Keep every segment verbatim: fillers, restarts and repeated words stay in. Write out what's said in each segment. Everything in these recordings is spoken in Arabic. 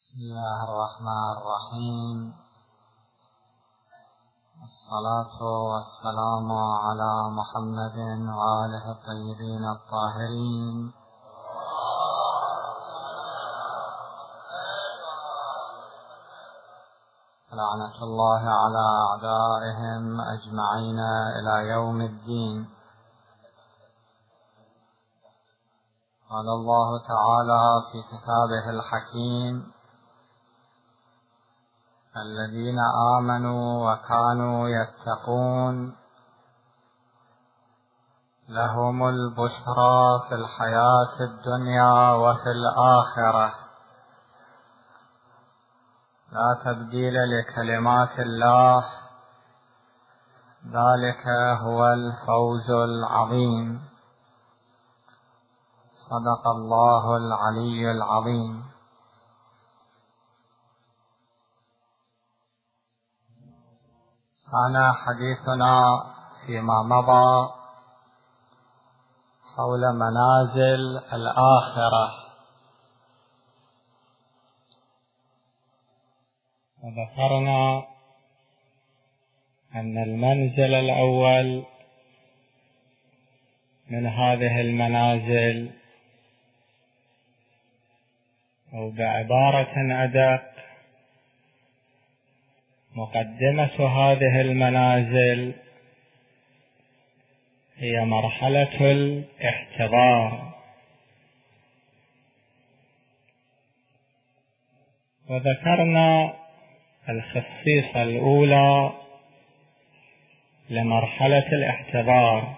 بسم الله الرحمن الرحيم. الصلاة والسلام على محمد وآله الطيبين الطاهرين. لعنة الله على أعدائهم أجمعين إلى يوم الدين. قال الله تعالى في كتابه الحكيم: الذين آمنوا وكانوا يتقون لهم البشرى في الحياة الدنيا وفي الآخرة لا تبديل لكلمات الله، ذلك هو الفوز العظيم. صدق الله العلي العظيم. كان حديثنا فيما مضى حول منازل الآخرة، وذكرنا أن المنزل الأول من هذه المنازل، أو بعبارة أدق مقدمة هذه المنازل، هي مرحلة الاحتضار. وذكرنا الخصيصة الأولى لمرحلة الاحتضار.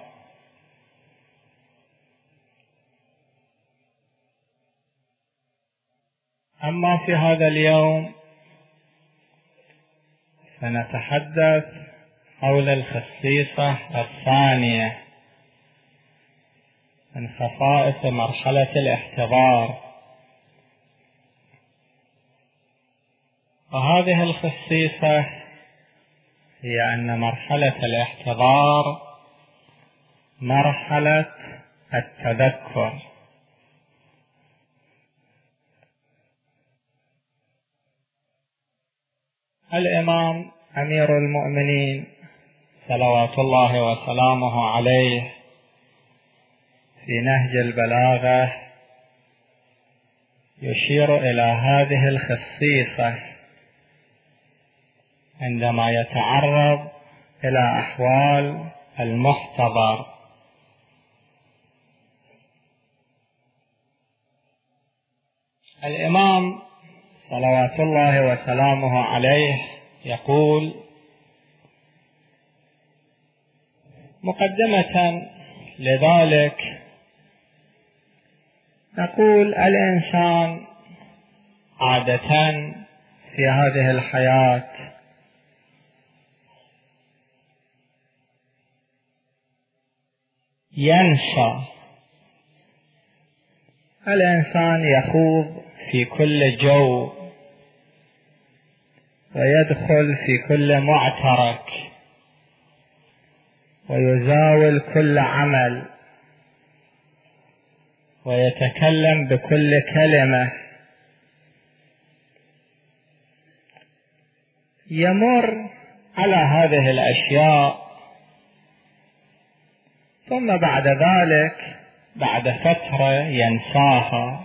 أما في هذا اليوم فنتحدث حول الخصيصة الثانية من خصائص مرحلة الاحتضار، وهذه الخصيصة هي أن مرحلة الاحتضار مرحلة التذكر. الإمام أمير المؤمنين صلوات الله وسلامه عليه في نهج البلاغة يشير إلى هذه الخصيصة عندما يتعرض إلى أحوال المحتضر. الإمام صلوات الله وسلامه عليه يقول مقدمة لذلك، نقول الإنسان عادة في هذه الحياة ينسى، الإنسان يخوض في كل جو ويدخل في كل معترك ويزاول كل عمل ويتكلم بكل كلمة، يمر على هذه الأشياء، ثم بعد ذلك بعد فترة ينساها.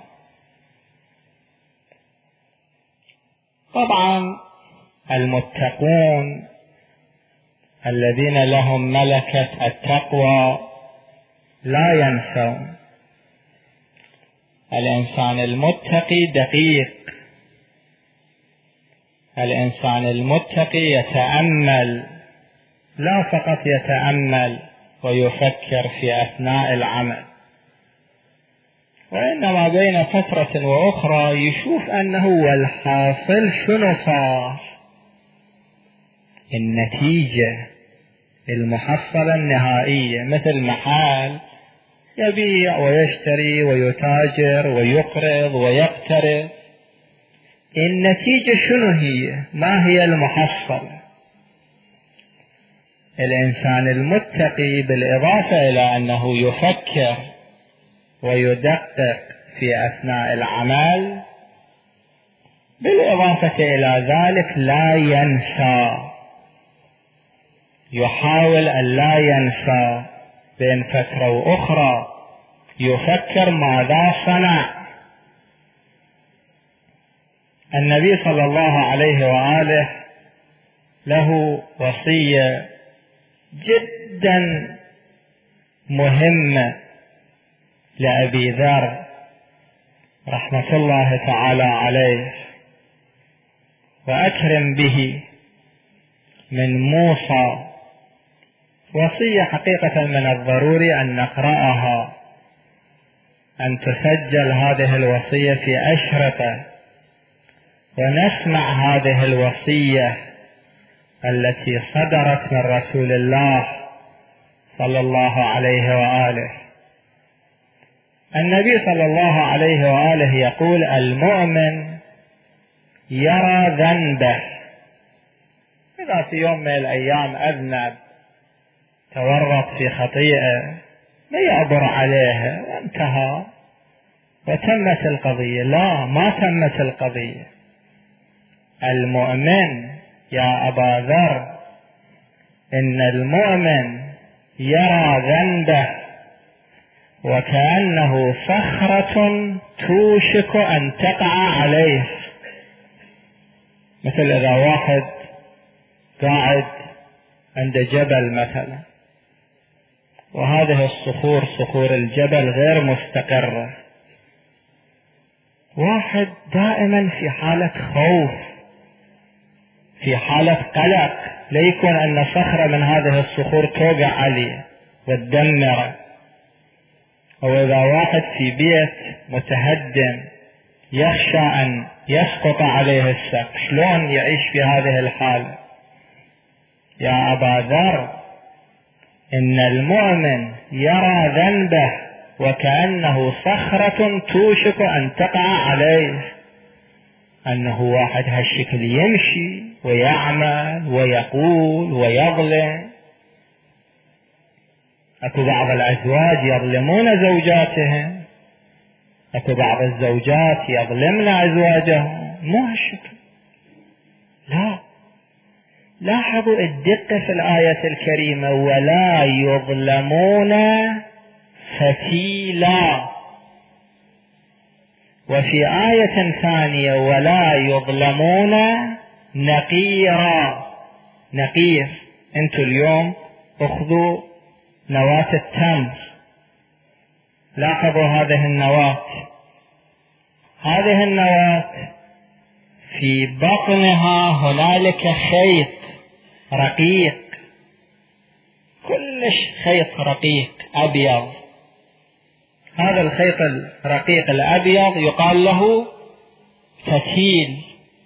طبعا المتقون الذين لهم ملكة التقوى لا ينسون. الإنسان المتقي دقيق، الإنسان المتقي يتأمل، لا فقط يتأمل ويفكر في أثناء العمل، وإنما بين فترة وأخرى يشوف أنه والحاصل شنو صار، النتيجة المحصلة النهائية، مثل محل يبيع ويشتري ويتاجر ويقرض ويقترض، النتيجة شنو هي؟ ما هي المحصلة؟ الإنسان المتقي بالإضافة إلى أنه يفكر ويدقق في أثناء العمل، بالإضافة إلى ذلك لا ينسى، يحاول أن لا ينسى، بين فترة وأخرى يفكر ماذا صنع. النبي صلى الله عليه وآله له وصية جدا مهمة لأبي ذر رحمة الله تعالى عليه، وأكرم به من موسى، وصية حقيقة من الضروري أن نقرأها، أن تسجل هذه الوصية في أشرطة، ونسمع هذه الوصية التي صدرت من رسول الله صلى الله عليه وآله. النبي صلى الله عليه وآله يقول: المؤمن يرى ذنبه، إذا في يوم من الأيام أذنب، تورط في خطيئة، ما يعبر عليها وانتهى وتمت القضية. لا، ما تمت القضية. المؤمن يا أبا ذر، إن المؤمن يرى ذنبه وكأنه صخرة توشك أن تقع عليه. مثل إذا واحد قاعد عند جبل مثلا، وهذه الصخور، صخور الجبل، غير مستقرة، واحد دائما في حالة خوف، في حالة قلق، لا يكون أن صخرة من هذه الصخور توقع عليه وتدمره. أو إذا واحد في بيت متهدم يخشى أن يسقط عليه السقف، شلون يعيش في هذه الحالة؟ يا أبا ذر، إن المؤمن يرى ذنبه وكأنه صخرة توشك أن تقع عليه. أنه واحد هالشكل يمشي ويعمل ويقول ويظلم. أكو بعض الأزواج يظلمون زوجاتهم، أكو بعض الزوجات يظلمن أزواجهم، مو هالشكل. لا، لاحظوا الدقة في الآية الكريمة: ولا يظلمون فتيلا. وفي آية ثانية: ولا يظلمون نقيرا. نقير، انتوا اليوم اخذوا نواة التمر، لاحظوا هذه النواة، هذه النواة في بطنها هنالك خيط رقيق، كلش خيط رقيق أبيض. هذا الخيط الرقيق الأبيض يقال له فتيل.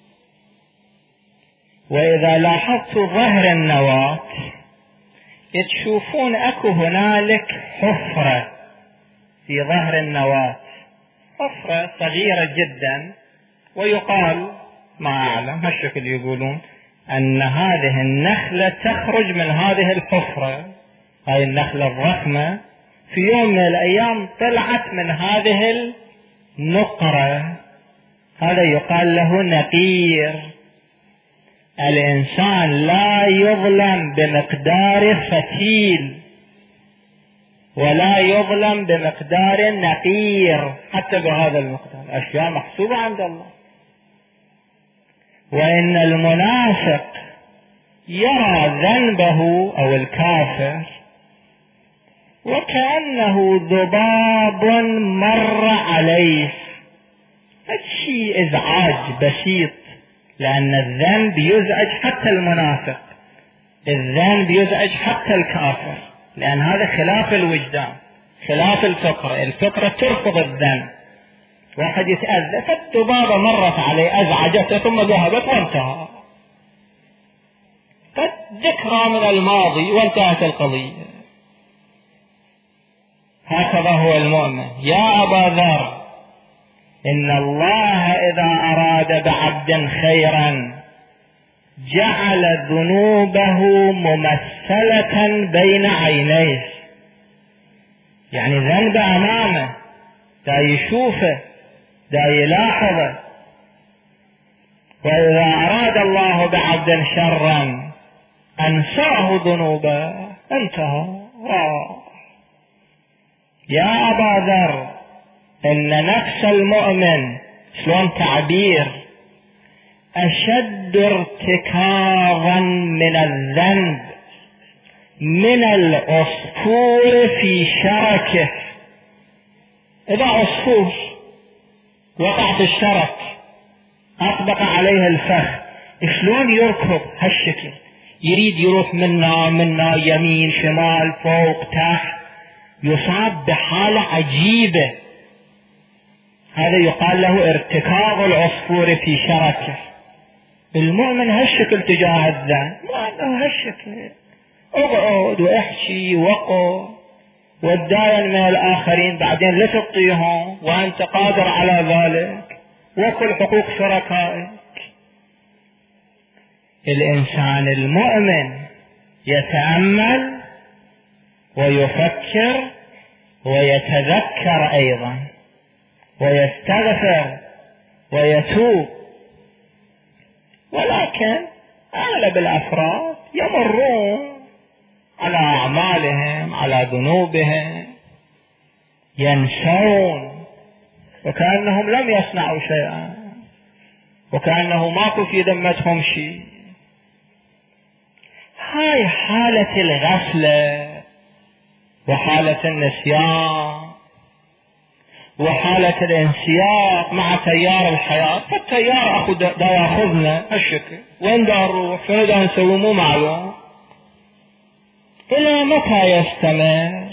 وإذا لاحظت ظهر النواة تشوفون أكو هنالك حفرة في ظهر النواة، حفرة صغيرة جدا، ويقال، ما أعلم هالشكل يقولون، أن هذه النخلة تخرج من هذه الحفرة. هاي النخلة الضخمة في يوم من الأيام طلعت من هذه النقرة، هذا يقال له نقير. الإنسان لا يظلم بمقدار فتيل، ولا يظلم بمقدار نقير، حتى بهذا المقدار، أشياء محسوبة عند الله. وإن المنافق يرى ذنبه أو الكافر وكأنه ذباب مر عليه. هالشيء إزعاج بسيط، لأن الذنب يزعج حتى المنافق، الذنب يزعج حتى الكافر، لأن هذا خلاف الوجدان، خلاف الفطرة. الفطرة ترفض الذنب. واحد يتأذى، فالذبابة مرت عليه أزعجته ثم ذهبت وانتهى، قد ذكرى من الماضي وانتهت القضية. هكذا هو المؤمن. يا أبا ذر، إن الله إذا أراد بعبد خيرا جعل ذنوبه ممثلة بين عينيه، يعني ذنب أمامه، دا يشوفه، دا يلاحظه، وإذا أراد الله بعبد شرا أنساه ذنوبه، انتهى راح. يا أبا ذر، إن نفس المؤمن شلون تعبير أشد ارتكاظا من الذنب من العصفور في شركه. إذا عصفور وقع في الشرك أطبق عليه الفخ، شلون يركض هالشكل، يريد يروح منا منا يمين شمال فوق تحت، يصاب بحالة عجيبة. هذا يقال له ارتكاض العصفور في شركه. المؤمن هالشكل تجاه الذنب، ما عنده هالشكل، اقعد واحكي وقف واتداين من الآخرين، بعدين لا تطيهم وأنت قادر على ذلك، وكل حقوق شركائك. الإنسان المؤمن يتأمل ويفكر ويتذكر أيضا ويستغفر ويتوب. ولكن أغلب الأفراد يمرون على أعمالهم على ذنوبهم، ينسون وكأنهم لم يصنعوا شيئا، وكأنه ماكو في ذمتهم شيء. هاي حالة الغفلة وحالة النسيان وحالة الانسياق مع تيار الحياة. فالتيار أخو دا ياخذنا هالشكل، وين دا نروح، شنو دا نسوي، مو معلوم. إلى متى يستمر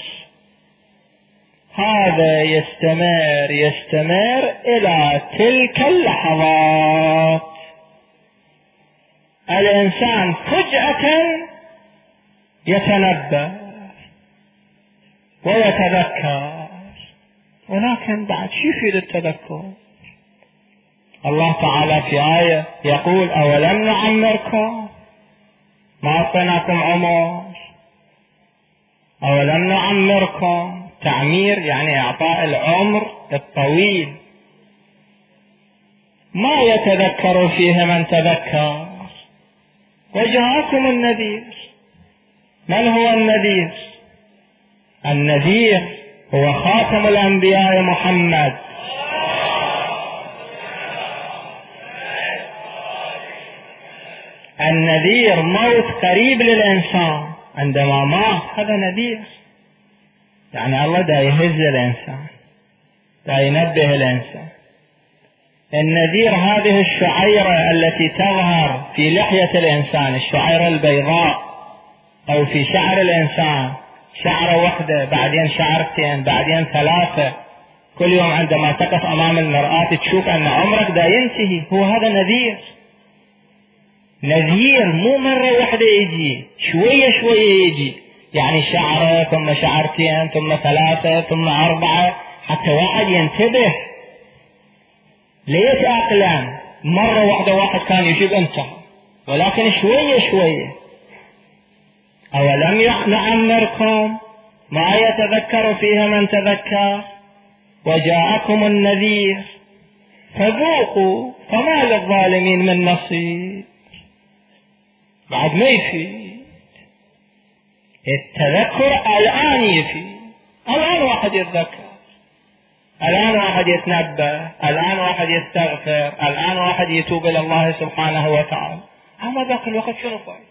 هذا؟ يستمر يستمر إلى تلك اللحظات الإنسان فجأة يتنبه ويتذكر. ولكن بعد شو يفيد التذكر؟ الله تعالى في آية يقول أولم نعمركم، ما أعطيناكم عمر؟ أولم نعمركم، تعمير يعني إعطاء العمر الطويل. ما يتذكر فيه من تذكر. وجاءكم النذير. من هو النذير؟ النذير هو خاتم الأنبياء محمد. النذير موت قريب للإنسان، عندما مات هذا نذير، يعني الله دا يهز الإنسان، دا ينبه الإنسان. النذير هذه الشعيرة التي تظهر في لحية الإنسان، الشعيرة البيضاء، أو في شعر الإنسان، شعرة واحدة بعدين شعرتين بعدين ثلاثة، كل يوم عندما تقف أمام المرآة تشوف أن عمرك دا ينتهي. هو هذا نذير. نذير مو مرة واحدة يجي، شوية شوية يجي، يعني شعرة ثم شعرتين ثم ثلاثة ثم أربعة، حتى واحد ينتبه ليتأقلم. مرة واحدة واحد كان يجيب انتهى، ولكن شوية شوية. أولم نعمركم ما يتذكر فيها من تذكر وجاءكم النذير فذوقوا فما للظالمين من نصير. بعد ما يفيد التذكر، الآن يفيد. الآن واحد يتذكر، الآن واحد يتنبه، الآن واحد يستغفر، الآن واحد يتوب إلى الله سبحانه وتعالى. أما ذاك الوقت شنو فايدة؟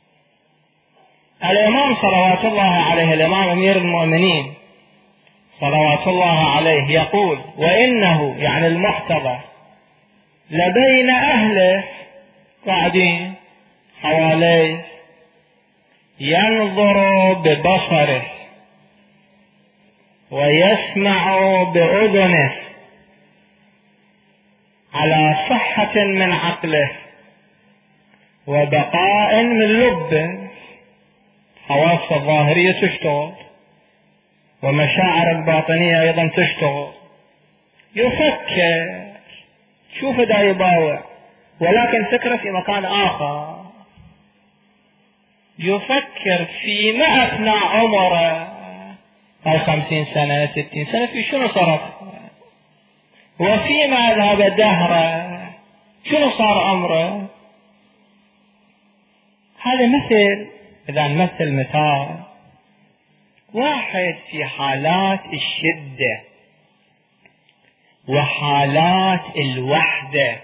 الإمام صلوات الله عليه، الإمام أمير المؤمنين صلوات الله عليه يقول: وإنه يعني المحتضر لبين أهله قاعدين حواليه، ينظر ببصره ويسمع بأذنه على صحة من عقله وبقاء من لبه. حواس الظاهرية تشتغل ومشاعر الباطنية أيضا تشتغل. يفكر، شوف دا يباوع، ولكن فكرة في مكان آخر. يفكر فيما أثناء عمره، هاي خمسين سنة ستين سنة في شنو صرف، وفيما ذهب دهره شنو صار أمره؟ هذا مثل، إذا نمثل مثال، واحد في حالات الشدة وحالات الوحدة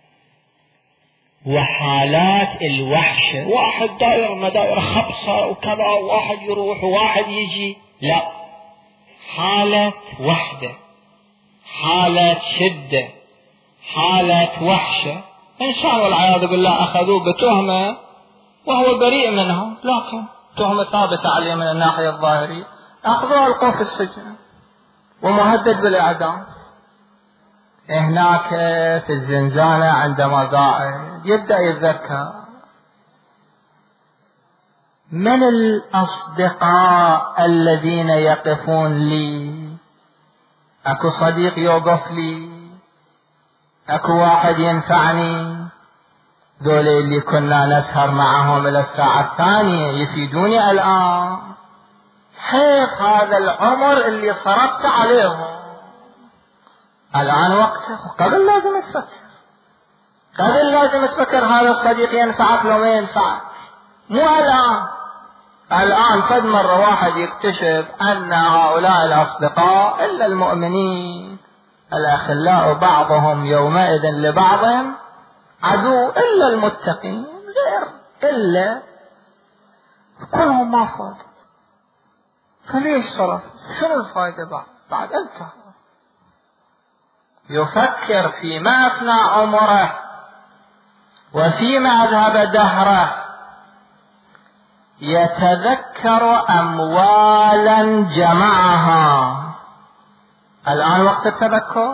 وحالات الوحشة، واحد داير مداير خبصة وكذا، واحد يروح وواحد يجي، لا، حالة وحدة، حالة شدة، حالة وحشة. إنسان والعياذ بالله أخذوه بتهمة وهو بريء منها، لكن تهمة ثابتة عليه من الناحية الظاهرية، أخذوه ألقوه في السجن ومهدد بالإعدام. هناك في الزنزانة عندما قاعد يبدأ يتذكر من الأصدقاء الذين يقفون لي، أكو صديق يوقف لي، أكو واحد ينفعني، ذول اللي كنا نسهر معهم إلى الساعة الثانية يفيدوني الآن. حيث هذا العمر اللي صرفت عليهم، الآن وقته. قبل لازم تفكر، قبل لازم تفكر هذا الصديق ينفعك لو ما ينفعك، مو الآن. الآن فد مرة واحد يكتشف أن هؤلاء الأصدقاء إلا المؤمنين الأخلاء بعضهم يومئذ لبعض عدو إلا المتقين، غير إلا كلهم ما فاد. فليش صرف؟ شنو الفائدة بعد؟ بعد أنت يفكر فيما أفنى عمره وفيما أذهب دهره، يتذكر أموالا جمعها. الآن وقت التذكر،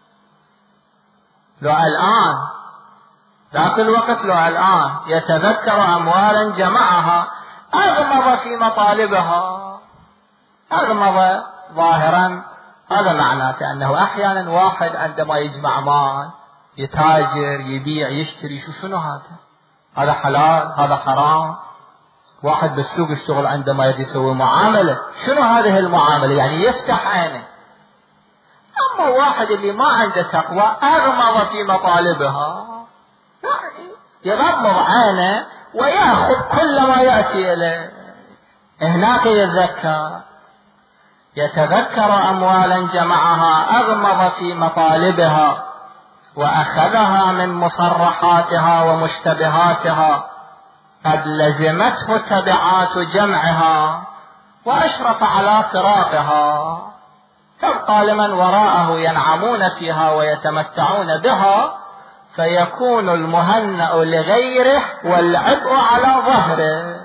لو الآن ذاك الوقت، لو الآن يتذكر أموالا جمعها، أغمض في مطالبها، أغمض ظاهرا. هذا معناته أنه أحيانا واحد عندما يجمع مال يتاجر يبيع يشتري، شو شنو هذا؟ هذا حلال هذا حرام. واحد بالسوق يشتغل عندما يجي يسوي معاملة، شنو هذه المعاملة؟ يعني يفتح عينه. أما واحد اللي ما عنده تقوى أغمض في مطالبها، يعني يغمض عينه ويأخذ كل ما يأتي إليه. هناك يتذكر، يتذكر أموالا جمعها، أغمض في مطالبها وأخذها من مصرحاتها ومشتبهاتها، قد لزمته تبعات جمعها وأشرف على فراقها، تبقى لمن وراءه ينعمون فيها ويتمتعون بها، فيكون المهنأ لغيره والعبء على ظهره.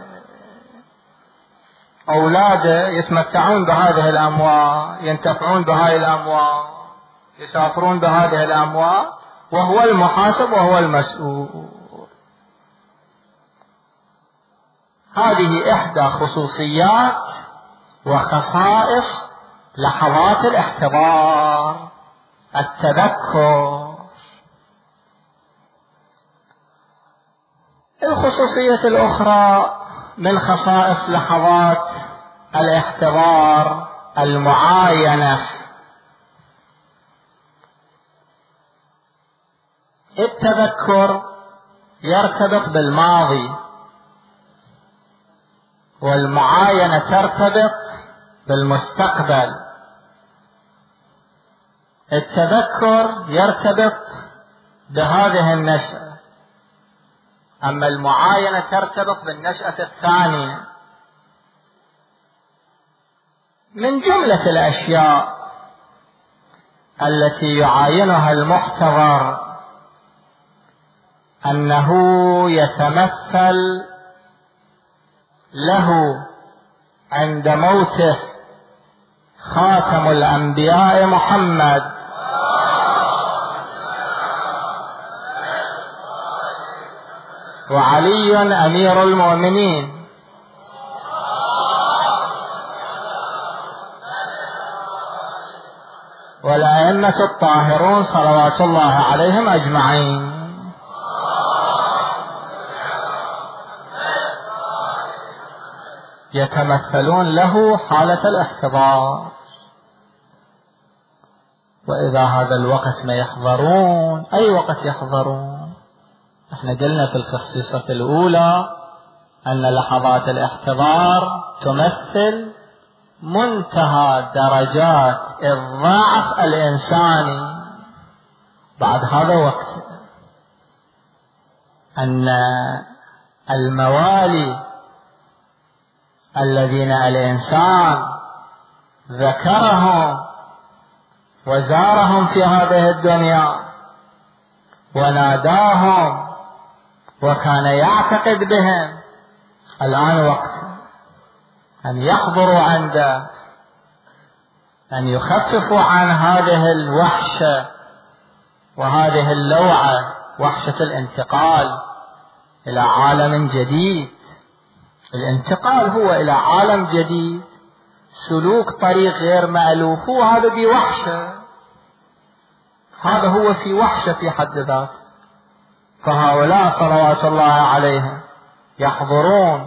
أولاده يتمتعون بهذه الأموال، ينتفعون بهذه الأموال، يسافرون بهذه الأموال، وهو المحاسب وهو المسؤول. هذه إحدى خصوصيات وخصائص لحظات الاحتضار، التذكر. الخصوصية الأخرى من خصائص لحظات الاحتضار المعاينة. التذكر يرتبط بالماضي، والمعاينة ترتبط بالمستقبل. التذكر يرتبط بهذه النشأة، أما المعاينة ترتبط بالنشأة الثانية. من جملة الأشياء التي يعاينها المحتضر أنه يتمثل له عند موته خاتم الأنبياء محمد وعلي أمير المؤمنين والأئمة الطاهرون صلوات الله عليهم أجمعين. يتمثلون له حالة الاحتضار. وإذا هذا الوقت ما يحضرون، أي وقت يحضرون؟ احنا قلنا في الخصيصة الأولى أن لحظات الاحتضار تمثل منتهى درجات الضعف الإنساني. بعد هذا وقت أن الموالي الذين الإنسان ذكرهم وزارهم في هذه الدنيا وناداهم وكان يعتقد بهم، الآن وقت أن يحضروا عنده، أن يخففوا عن هذه الوحشة وهذه اللوعة، وحشة الانتقال إلى عالم جديد. الانتقال هو إلى عالم جديد، سلوك طريق غير مألوف، هو هذا بوحشة، هذا هو في وحشة في حد ذاته. فهؤلاء صلوات الله عليهم يحضرون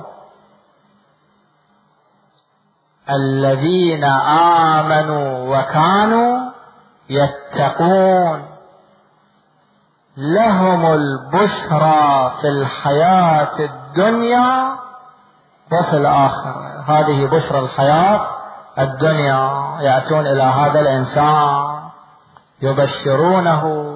الذين آمنوا وكانوا يتقون، لهم البشرى في الحياة الدنيا وفي الآخرة. هذه بشرى الحياة الدنيا، يأتون إلى هذا الإنسان يبشرونه.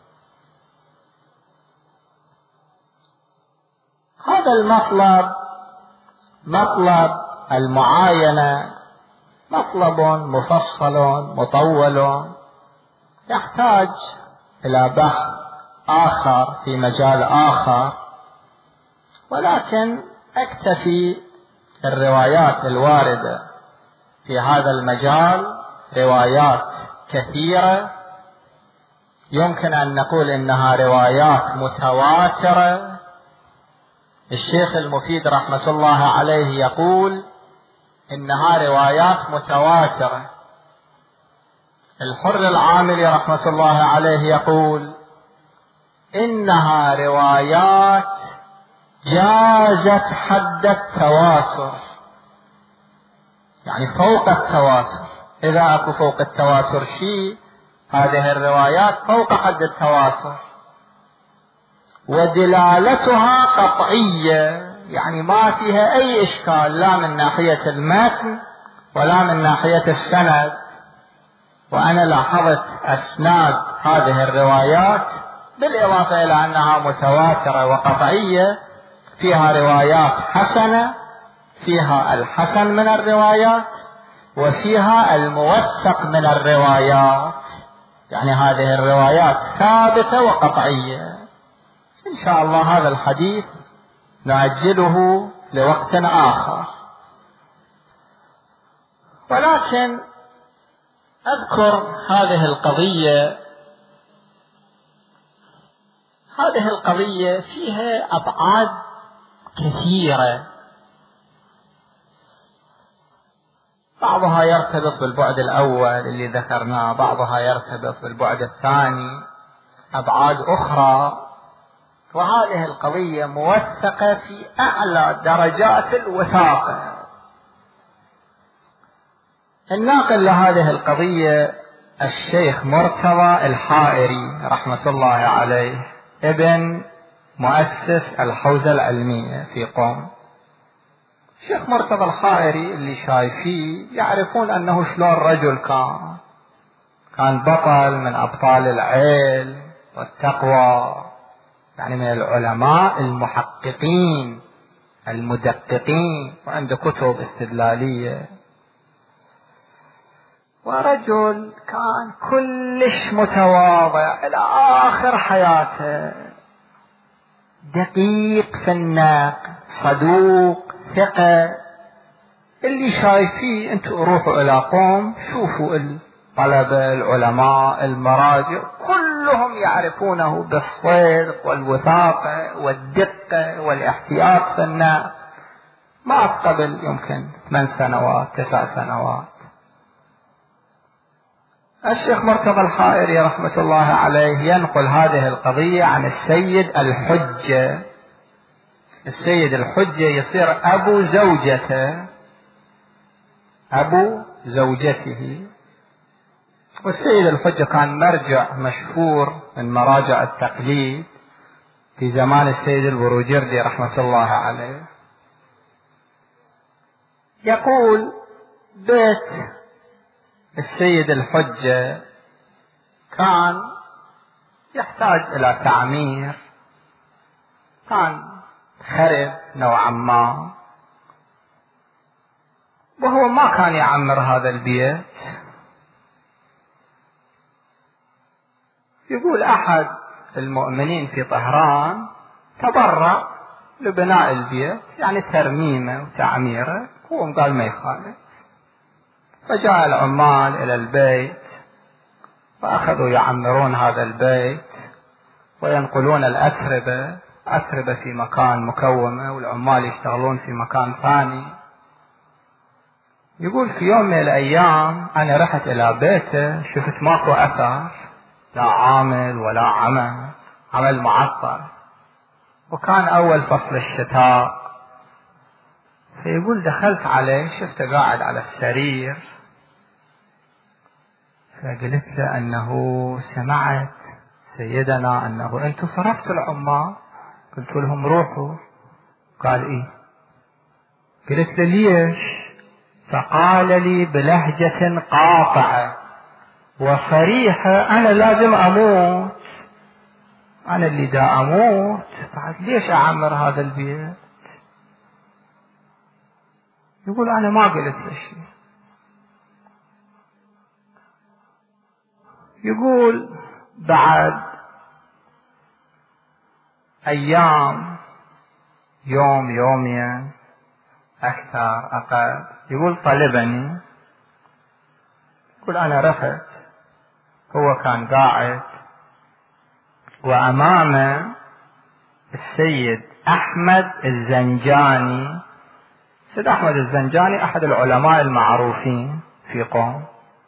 هذا المطلب، مطلب المعاينة، مطلب مفصل مطول يحتاج إلى بحث آخر في مجال آخر، ولكن أكتفي الروايات الواردة في هذا المجال، روايات كثيرة، يمكن أن نقول إنها روايات متواترة. الشيخ المفيد رحمة الله عليه يقول إنها روايات متواترة. الحر العاملي رحمة الله عليه يقول إنها روايات جازت حد التواتر، يعني فوق التواتر. إذا أكو فوق التواتر شيء، هذه الروايات فوق حد التواتر، ودلالتها قطعية، يعني ما فيها أي إشكال، لا من ناحية المتن ولا من ناحية السند. وأنا لاحظت أسناد هذه الروايات بالإضافة إلى أنها متواترة وقطعية، فيها روايات حسنة، فيها الحسن من الروايات وفيها الموثق من الروايات، يعني هذه الروايات ثابتة وقطعية. إن شاء الله هذا الحديث نعجله لوقت آخر، ولكن أذكر هذه القضية. هذه القضية فيها أبعاد كثيرة، بعضها يرتبط بالبعد الأول اللي ذكرناه، بعضها يرتبط بالبعد الثاني، أبعاد أخرى. وهذه القضية موثقة في أعلى درجات الوثاقة. الناقل لهذه القضية الشيخ مرتضى الحائري رحمة الله عليه، ابن مؤسس الحوزة العلمية في قم. الشيخ مرتضى الحائري اللي شايفيه يعرفون أنه شلون رجل كان، كان بطل من أبطال العلم والتقوى، يعني من العلماء المحققين المدققين، وعنده كتب استدلالية، ورجل كان كلش متواضع إلى آخر حياته، دقيق في النقد، صدوق، ثقة. اللي شايفيه انتوا روحوا إلى قوم، شوفوا الطلبة العلماء المراجع كلهم يعرفونه بالصدق والوثاقة والدقة والاحتياط في النقد. مات قبل يمكن ثمان سنوات تسع سنوات. الشيخ مرتضى الحائري رحمة الله عليه ينقل هذه القضية عن السيد الحجة. السيد الحجة يصير أبو زوجته، أبو زوجته، والسيد الحجة كان مرجع مشهور من مراجع التقليد في زمان السيد البروجردي رحمة الله عليه. يقول بيت السيد الحجة كان يحتاج إلى تعمير، كان خرب نوعا ما، وهو ما كان يعمر هذا البيت. يقول أحد المؤمنين في طهران تبرع لبناء البيت، يعني ترميمه وتعميره، هو قال ما يخالف. فجاء العمال إلى البيت وأخذوا يعمرون هذا البيت وينقلون الأتربة، أتربة في مكان مكومة والعمال يشتغلون في مكان ثاني. يقول في يوم من الأيام أنا رحت إلى بيته، شفت ماكو أثر، لا عامل ولا عمل، عمل معطل، وكان أول فصل الشتاء. فيقول دخلت عليه شفته قاعد على السرير، فقلت له أنه سمعت سيدنا أنه أنتم صرفتوا العمال. قلت لهم روحوا. قال إيه. قلت له ليش؟ فقال لي بلهجة قاطعة وصريحة أنا لازم أموت، أنا اللي دا أموت، بعد ليش أعمر هذا البيت؟ يقول أنا ما قلت له شيء. يقول بعد أيام، يوم يومين أكثر أقل، يقول طلبني. يقول أنا رحت، هو كان قاعد وأمامه السيد أحمد الزنجاني. السيد أحمد الزنجاني أحد العلماء المعروفين في قوم.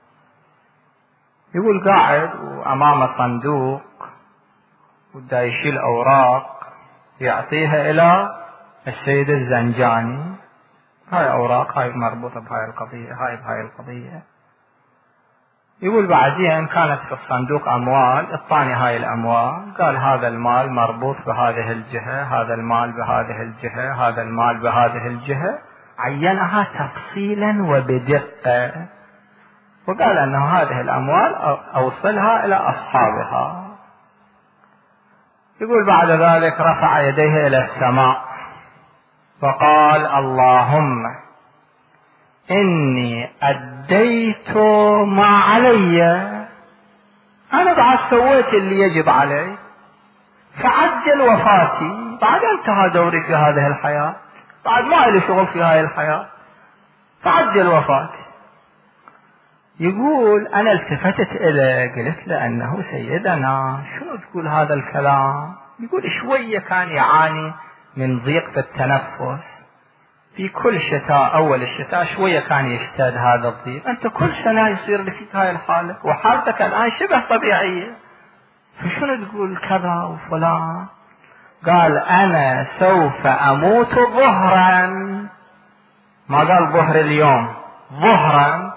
يقول قاعد وأمامه صندوق ودا يشيل أوراق يعطيها إلى السيد الزنجاني. هاي أوراق، هاي مربوطة بهاي القضية، هاي بهاي القضية. يقول بعدين كانت في الصندوق أموال، اعطاني هاي الأموال، قال هذا المال مربوط بهذه الجهة، هذا المال بهذه الجهة، هذا المال بهذه الجهة، عينها تفصيلا وبدقة، وقال أنه هذه الأموال أوصلها إلى أصحابها. يقول بعد ذلك رفع يديه إلى السماء وقال اللهم إني أديت ما علي، أنا بعد سويت اللي يجب علي، فعجل وفاتي، بعد انتهى دوري في هذه الحياة، بعد ما لي شغل في هذه الحياة، فعجل وفاتي. يقول أنا التفتت إليه قلت له أنه سيدنا شنو تقول هذا الكلام؟ يقول شوية كان يعاني من ضيق في التنفس في كل شتاء، أول الشتاء شوية كان يشتد هذا الضيق، أنت كل سنة يصير لك هاي الحالة وحالتك الآن شبه طبيعية، فشنو تقول كذا وفلان؟ قال أنا سوف أموت ظهرا، ما قال ظهر اليوم، ظهرا.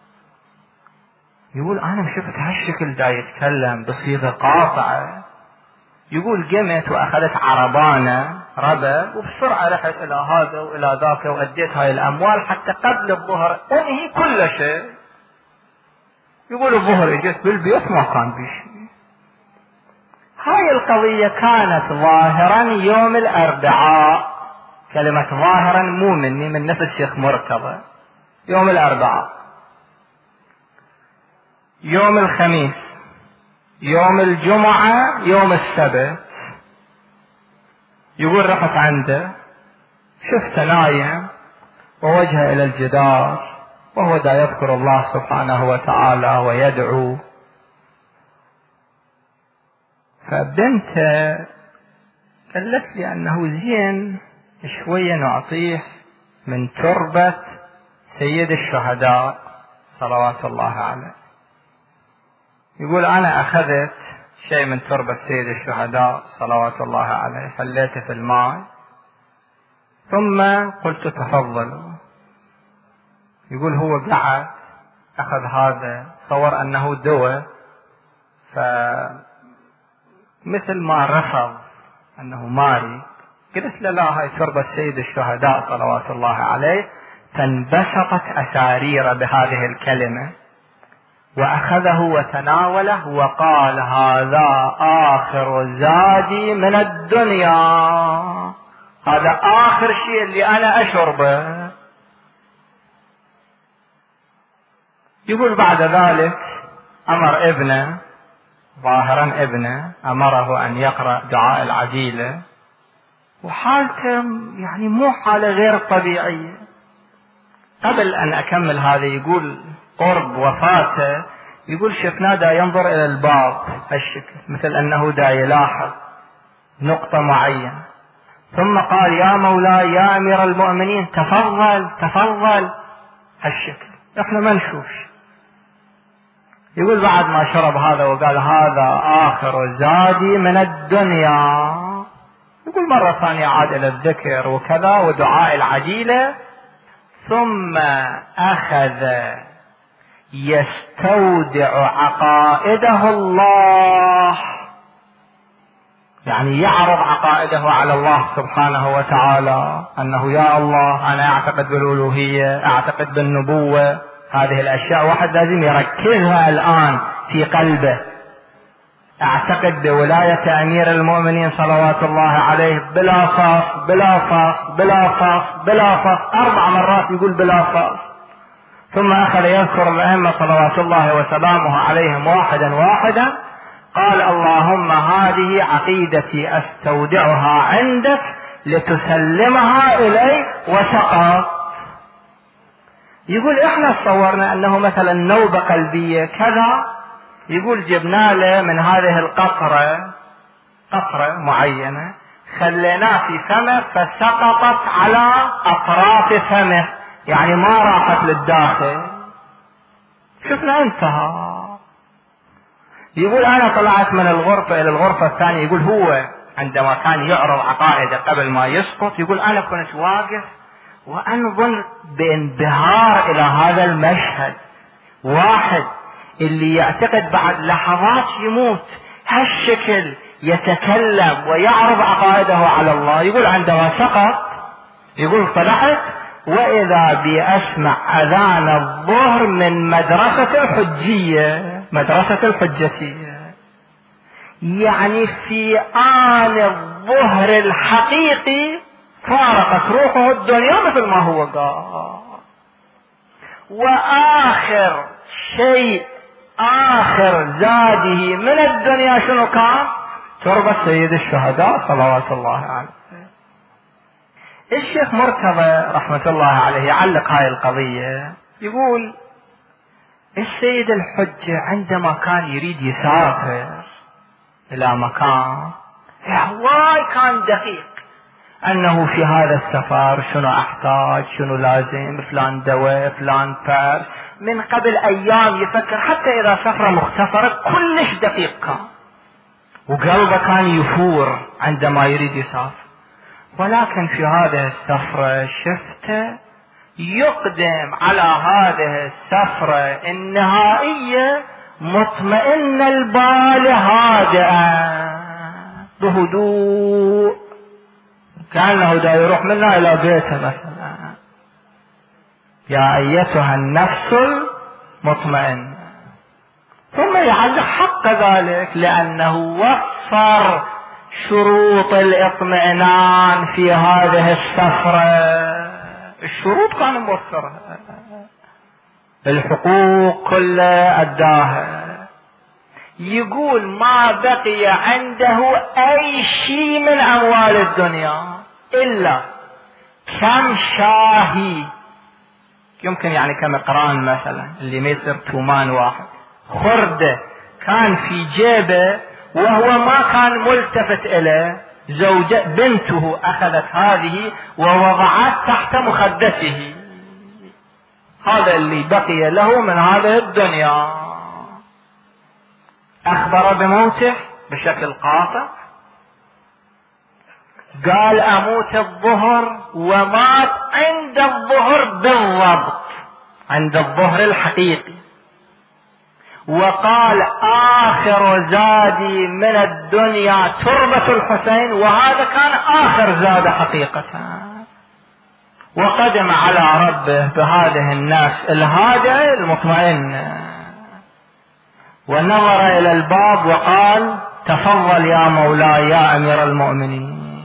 يقول أنا شفت هالشكل دا يتكلم بصيغة قاطعة. يقول قمت وأخذت عربانة ربل وبسرعة رحت إلى هذا وإلى ذاك وأديت هاي الأموال حتى قبل الظهر أنهي كل شيء. يقول الظهر اجت بالبيت ما كان بشيء. هاي القضية كانت ظاهرا يوم الأربعاء، كلمة ظاهرا مو مني، من نفس الشيخ مرتضى. يوم الأربعاء، يوم الخميس، يوم الجمعة، يوم السبت. يقول رحت عنده شفته نايم ووجهه إلى الجدار وهو دا يذكر الله سبحانه وتعالى ويدعو. فبنته قالت لي أنه زين شوية نعطيه من تربة سيد الشهداء صلوات الله عليه. يقول أنا أخذت شيء من تربة سيد الشهداء صلوات الله عليه، حليته في الماء ثم قلت تفضلوا. يقول هو قعد أخذ هذا صور أنه دواء، فمثل ما رفض أنه ماري قلت له لا، هاي تربة السيد الشهداء صلوات الله عليه. فانبسطت أسارير بهذه الكلمة وأخذه وتناوله وقال هذا آخر زادي من الدنيا، هذا آخر شيء اللي أنا أشربه. يقول بعد ذلك أمر ابنه، ظاهرا ابنه أمره أن يقرأ دعاء العديلة، وحالته يعني مو حالة غير طبيعية. قبل أن أكمل هذا يقول قرب وفاته يقول شفناه دا ينظر إلى الباب هالشكل، مثل أنه دا يلاحظ نقطة معينة، ثم قال يا مولاي يا أمير المؤمنين تفضل تفضل هالشكل، احنا ما نشوفش. يقول بعد ما شرب هذا وقال هذا آخر زادي من الدنيا، يقول مرة ثانية عاد إلى الذكر وكذا ودعاء العديلة، ثم أخذ يستودع عقائده الله، يعني يعرض عقائده على الله سبحانه وتعالى، أنه يا الله أنا أعتقد بالألوهية، أعتقد بالنبوة، هذه الأشياء واحد لازم يركزها الآن في قلبه. أعتقد بولاية أمير المؤمنين صلوات الله عليه بلا فاصل بلا فاصل بلا فاصل بلا فاصل، أربع مرات يقول بلا فاصل. ثم أخذ يذكر الأئمة صلوات الله وسلامه عليهم واحدا واحدا، قال اللهم هذه عقيدتي أستودعها عندك لتسلمها إلي، وسقط. يقول احنا صورنا انه مثلا نوبة قلبية كذا، يقول جبنا له من هذه القطرة قطرة معينة خليناه في فمه فسقطت على اطراف فمه، يعني ما راحت للداخل، شفنا انتهى. يقول انا طلعت من الغرفة الى الغرفة الثانية، يقول هو عندما كان يعرض عقائده قبل ما يسقط، يقول انا كنت واقف وانظر بانبهار الى هذا المشهد، واحد اللي يعتقد بعد لحظات يموت هالشكل يتكلم ويعرض عقائده على الله. يقول عندما سقط يقول طلعت واذا بي اسمع اذان الظهر من مدرسة الحجية، مدرسة الحجتية، يعني في آن الظهر الحقيقي فارقت روحه الدنيا مثل ما هو قال. وآخر شيء آخر زاده من الدنيا شنو كان؟ تربة سيد الشهداء صلوات الله عليه. الشيخ مرتضى رحمة الله عليه يعلق هاي القضية، يقول السيد الحجة عندما كان يريد يسافر إلى مكان واي كان دقيق، أنه في هذا السفر شنو أحتاج، شنو لازم، فلان دواء فلان فرش، من قبل أيام يفكر، حتى إذا سفرة مختصرة كلش دقيق كان، وقلبه كان يفور عندما يريد يسافر. ولكن في هذه السفرة شفته يقدم على هذه السفرة النهائية مطمئن البال هادئا بهدوء، كأنه دا يروح منها إلى بيته مثلا، يا أيتها النفس المطمئنة. ثم يعلق حق ذلك لأنه وفر شروط الاطمئنان في هذه السفرة، الشروط كان موفرها، الحقوق كلها أداها. يقول ما بقي عنده أي شيء من أموال الدنيا إلا كم شاهي، يمكن يعني كم قران مثلا اللي ما يصير تومان واحد، خردة كان في جيبه وهو ما كان ملتفت إليه، زوجة بنته أخذت هذه ووضعت تحت مخدته، هذا اللي بقي له من هذه الدنيا. أخبر بموته بشكل قاطع، قال أموت الظهر، ومات عند الظهر بالضبط، عند الظهر الحقيقي، وقال آخر زادي من الدنيا تربة الحسين، وهذا كان آخر زاد حقيقة. وقدم على ربه بهذه النفس الهادئة المطمئنة، ونظر إلى الباب وقال تفضل يا مولاي يا أمير المؤمنين.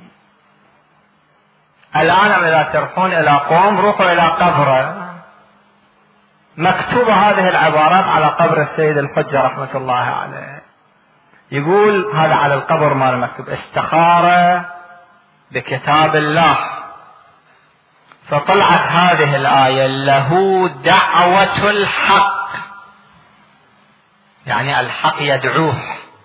الآن إذا تروحون إلى قوم روحوا إلى قبره، مكتوبة هذه العبارات على قبر السيد الحجة رحمة الله عليه. يقول هذا على القبر مال مكتوب استخار بكتاب الله، فطلعت هذه الآية له دعوة الحق، يعني الحق يدعوه،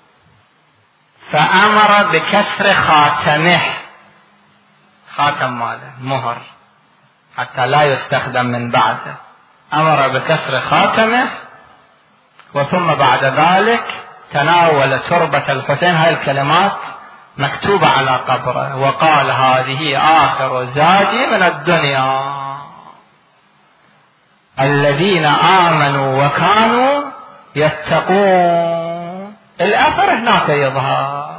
فأمر بكسر خاتمه، خاتم ماله مهر حتى لا يستخدم من بعده، أمر بكسر خاتمه، وثم بعد ذلك تناول تربة الحسين. هاي الكلمات مكتوبة على قبره، وقال هذه آخر زادي من الدنيا، الذين آمنوا وكانوا يتقون. الأثر هناك يظهر.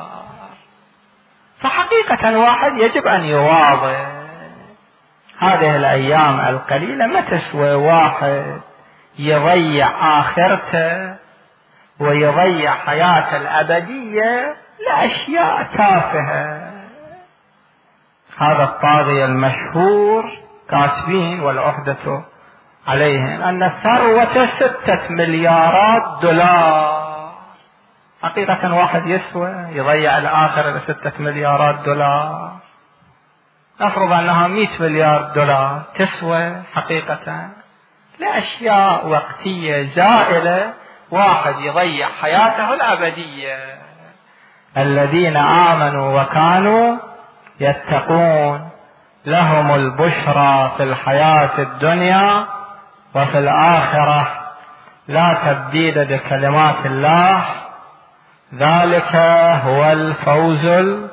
فحقيقة واحد يجب أن يواظب. هذه الأيام القليلة ما تسوى واحد يضيع آخرته ويضيع حياته الأبدية لأشياء تافهة. هذا الطاغية المشهور كاتبين والعهدة عليهم أن الثروة ستة مليارات دولار. حقيقة واحد يسوى يضيع الآخرة لستة مليارات دولار؟ نفرض أنها مئة مليار دولار تسوى حقيقة لأشياء وقتية زائلة، واحد يضيع حياته الأبدية. الذين آمنوا وكانوا يتقون لهم البشرى في الحياة الدنيا وفي الآخرة لا تبديل لكلمات الله، ذلك هو الفوز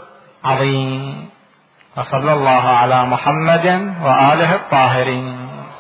العظيم. وصلى الله على محمد وآله الطاهرين.